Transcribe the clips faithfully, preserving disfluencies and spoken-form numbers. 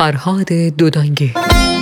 فرهاد دودانگی.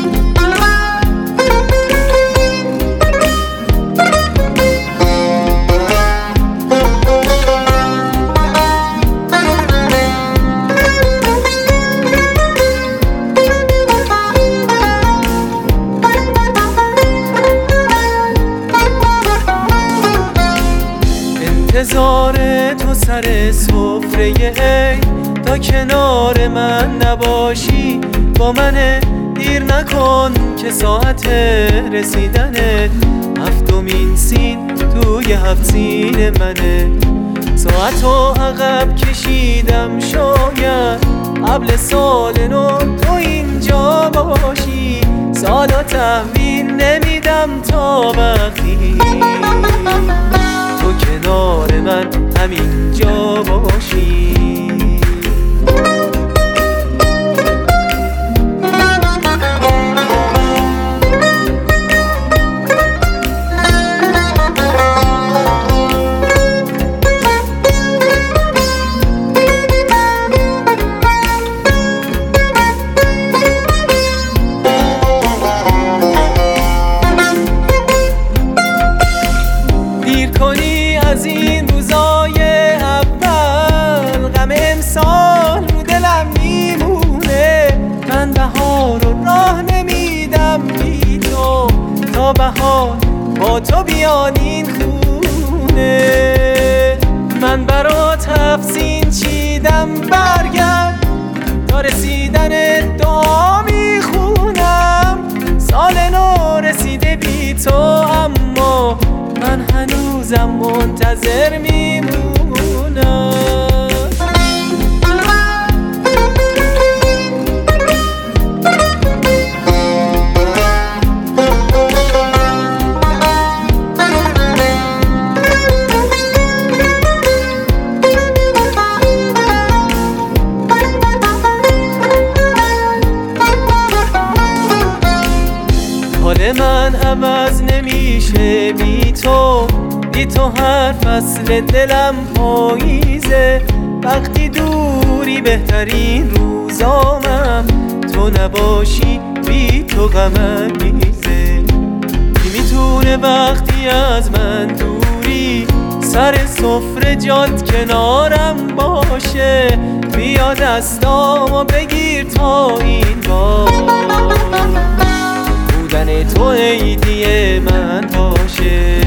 انتظار تو سر سفره ای تا کنار من نباشی، با من دیر نکن که ساعت رسیدنت هفتمین سین توی هفت سین منه. ساعتو عقب کشیدم شاید قبل سال نو تو اینجا باشی، سالا تحویل نمیدم تا وقتی تو کنار من همینجا باشی. کنی از این روزای اول، غم امسال رو دلم میمونه. من بهار رو راه نمیدم بی تو، تا بهار با تو بیاد این خونه. من برات هفت چیدم برگرد، تا رسیدن دعا میخونم. سال نو رسیده بی تو، اما من هنوزم منتظر میمونم. حال من عوض نمیشه بی تو، بی تو هر فصل دلم پاییزه. وقتی دوری بهترین روزامم، تو نباشی بی تو غم‌انگیزه. کی میتونه وقتی از من دوری، سر سفره جات کنارم باشه. بیا دستامو بگیر تا این بار بودن تو عیدی من باشه.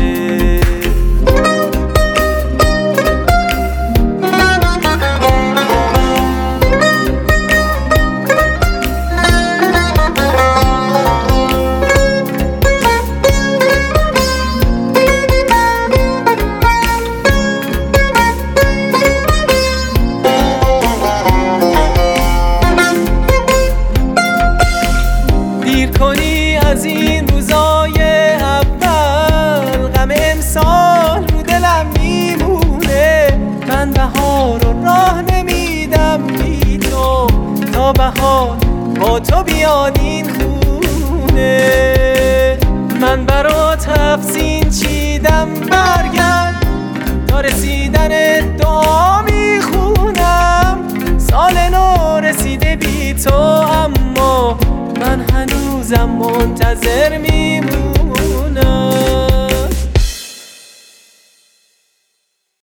کنی از این روزای اول، غم امسال رو دلم میمونه. من بهار رو راه نمیدم بی تو، تا بهار با تو بیاد این خونه. من برات هفت چیدم برگرد، تا رسیدن دعا میخونم. سال نو رسیده بی تو، اما من هنوزم منتظر میمونم.